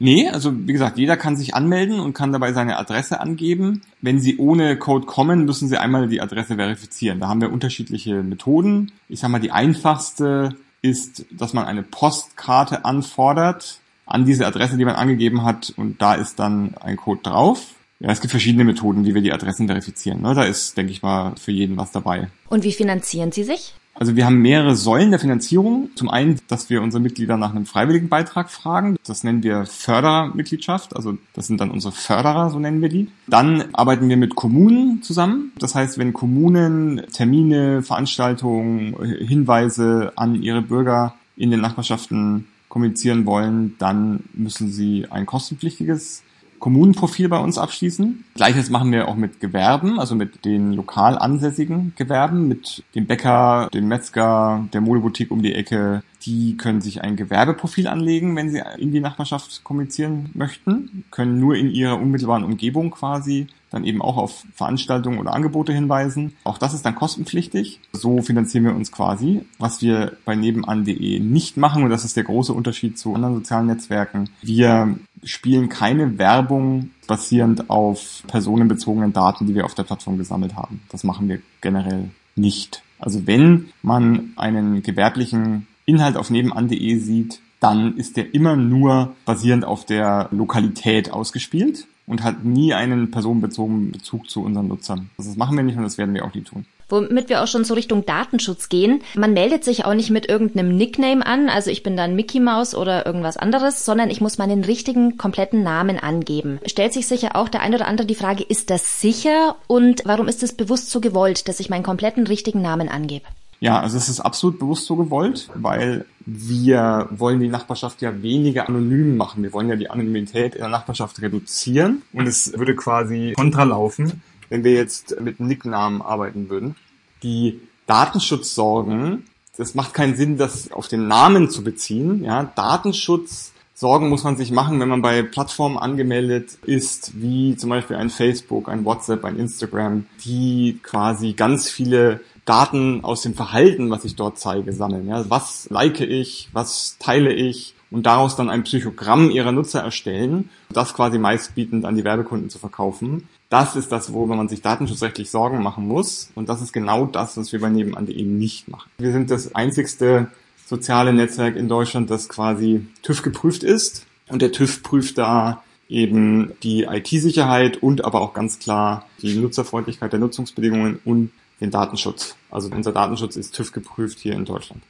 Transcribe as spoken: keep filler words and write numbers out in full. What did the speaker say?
Nee, also wie gesagt, jeder kann sich anmelden und kann dabei seine Adresse angeben. Wenn Sie ohne Code kommen, müssen Sie einmal die Adresse verifizieren. Da haben wir unterschiedliche Methoden. Ich sag mal, die einfachste ist, dass man eine Postkarte anfordert an diese Adresse, die man angegeben hat, und da ist dann ein Code drauf. Ja, es gibt verschiedene Methoden, wie wir die Adressen verifizieren. Da ist, denke ich mal, für jeden was dabei. Und wie finanzieren Sie sich? Also wir haben mehrere Säulen der Finanzierung. Zum einen, dass wir unsere Mitglieder nach einem freiwilligen Beitrag fragen. Das nennen wir Fördermitgliedschaft. Also das sind dann unsere Förderer, so nennen wir die. Dann arbeiten wir mit Kommunen zusammen. Das heißt, wenn Kommunen Termine, Veranstaltungen, Hinweise an ihre Bürger in den Nachbarschaften kommunizieren wollen, dann müssen sie ein kostenpflichtiges Kommunenprofil bei uns abschließen. Gleiches machen wir auch mit Gewerben, also mit den lokal ansässigen Gewerben, mit dem Bäcker, dem Metzger, der Modeboutique um die Ecke. Die können sich ein Gewerbeprofil anlegen, wenn sie in die Nachbarschaft kommunizieren möchten, können nur in ihrer unmittelbaren Umgebung quasi dann eben auch auf Veranstaltungen oder Angebote hinweisen. Auch das ist dann kostenpflichtig. So finanzieren wir uns quasi. Was wir bei nebenan punkt de nicht machen, und das ist der große Unterschied zu anderen sozialen Netzwerken, wir spielen keine Werbung basierend auf personenbezogenen Daten, die wir auf der Plattform gesammelt haben. Das machen wir generell nicht. Also wenn man einen gewerblichen Inhalt auf nebenan punkt de sieht, dann ist der immer nur basierend auf der Lokalität ausgespielt und hat nie einen personenbezogenen Bezug zu unseren Nutzern. Also das machen wir nicht und das werden wir auch nie tun. Womit wir auch schon so Richtung Datenschutz gehen. Man meldet sich auch nicht mit irgendeinem Nickname an, also ich bin dann Mickey Mouse oder irgendwas anderes, sondern ich muss meinen richtigen, kompletten Namen angeben. Stellt sich sicher auch der ein oder andere die Frage, ist das sicher und warum ist es bewusst so gewollt, dass ich meinen kompletten richtigen Namen angebe? Ja, also es ist absolut bewusst so gewollt, weil wir wollen die Nachbarschaft ja weniger anonym machen. Wir wollen ja die Anonymität in der Nachbarschaft reduzieren und es würde quasi kontralaufen, wenn wir jetzt mit Nicknamen arbeiten würden. Die Datenschutzsorgen, das macht keinen Sinn, das auf den Namen zu beziehen. Ja, Datenschutzsorgen muss man sich machen, wenn man bei Plattformen angemeldet ist, wie zum Beispiel ein Facebook, ein WhatsApp, ein Instagram, die quasi ganz viele Daten aus dem Verhalten, was ich dort zeige, sammeln. Ja, was like ich, was teile ich und daraus dann ein Psychogramm ihrer Nutzer erstellen, das quasi meistbietend an die Werbekunden zu verkaufen. Das ist das, worüber man sich datenschutzrechtlich Sorgen machen muss. Und das ist genau das, was wir bei nebenan punkt de nicht machen. Wir sind das einzigste soziale Netzwerk in Deutschland, das quasi TÜV geprüft ist. Und der TÜV prüft da eben die I T-Sicherheit und aber auch ganz klar die Nutzerfreundlichkeit der Nutzungsbedingungen und den Datenschutz. Also unser Datenschutz ist TÜV geprüft hier in Deutschland.